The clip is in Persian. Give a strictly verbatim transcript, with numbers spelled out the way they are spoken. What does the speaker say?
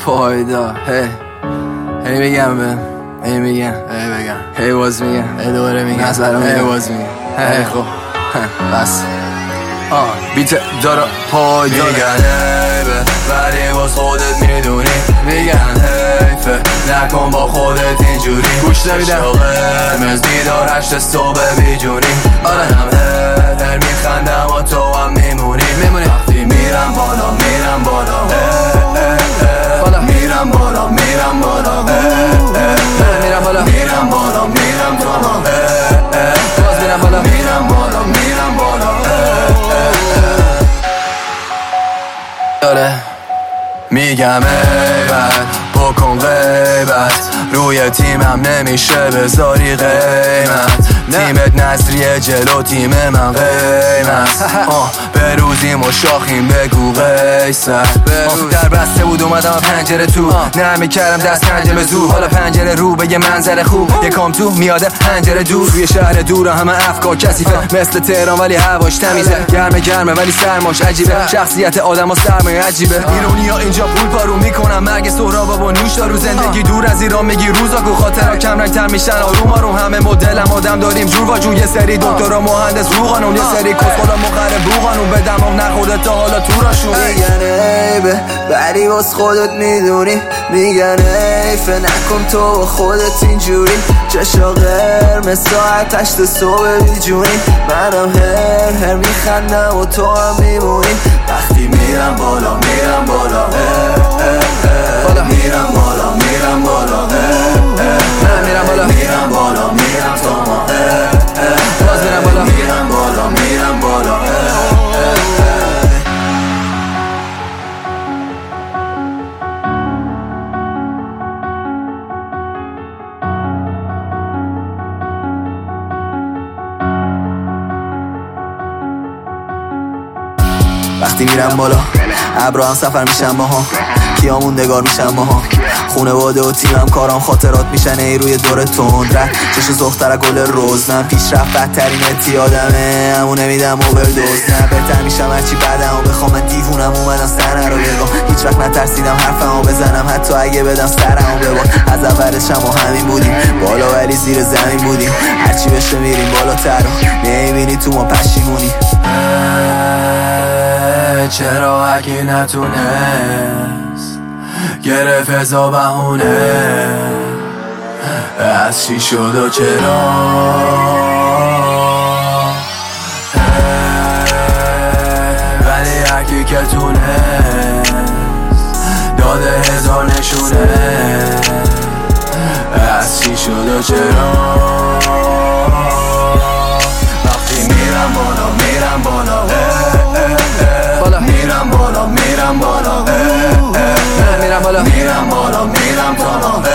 پایدار. هی هی بگم به هی میگم هی بگم هی باز میگم هی دوباره میگم از برام هی باز میگم هی خب بس آه بیت دارا پایدار. میگن حیفه ولی باز خودت میدونی. میگن حیفه نکن با خودت اینجوری. گوش نمیدم قرمز بیدار هشت صبح بیجونی. منم هر هر میخندم و تو هم میمونی. میمونی وقتی میرم بالا میرم بالا بالا میرم بالا میرم بالا میرم بالا میرم بالا میرم بالا باز میرم بالا میرم بالا میرم بالا داره میگم ایول بکن غیبت روی تیمم نمیشه بذاری قیمت. تیمت نظریه جلو تیم من قیمت. آه بروزیم و شاخیم بگو قیصر. در بسته بود اومدم پنجره تو نمی کردم دست پنجره به زور. حالا پنجره رو به یه منظره خوب یکم تو میاده پنجره دور. روی شهر دور همه افکار کثیفه مثل تهران ولی هواش تمیزه. گرمه گرمه ولی سرماش عجیبه. شخصیت آدم و سرمایه عجیبه. ایرونی ها اینجا پول پارو میکنم. مرگ سهراب با نوش دارو. زندگی دور از ایران میگی روزا گو خاطرها کم رنگ تر میشن آروم آروم. همه مدلم آدم داریم جور و جور. یه سری دکترا مهندس رو قانون یه سری کسخلا مخرب بو قانون. به دماغ نخورده تا حالا تو راشون. میگن عیبه ولی باز خودت میدونی. میگن حیفه نکن تو خودت اینجوری. چشا قرمز ساعت هشت صبح بیجونی. منم هر هر میخندم و تو هم میمونی. وقتی میرم بالا میرم بالا میرم بالا میرم بالا میرم بالا میرم بالا میرم تا ما باز میرم بالا میرم بالا میرم بالا وقتی میرم بالا ابرا هم سفر میشم ماها. کیا موندگار میشم ماها. خونواده و تیمم کارام خاطرات میشن ای روی دور تند رد. چشم زختره گل روزنم پیشرفت بدترین اتیادمه. همون نمیدم اووردوز نه بهتر میشم هرچی بعدم و بخوام. من دیوونم اومدم سنه رو بگم. هیچ وقت نترسیدم حرفمو بزنم حتی اگه بدم سرمو ببار. از اولش هم همین بودیم بالا ولی زیر زمین بودیم. هرچی بشه میریم بالاتر و نمیبینی تو ما پشیمونی. چرا اگه نتونست گرفت ازا بهونه از چی شد و چرا. ولی هرکی که تونست داده هزار نشونه از چی شد و چرا. وقتی میرم بالا میرم بالا میرم بالا میرم بالا میرم بالا میرم بالا میرم بالا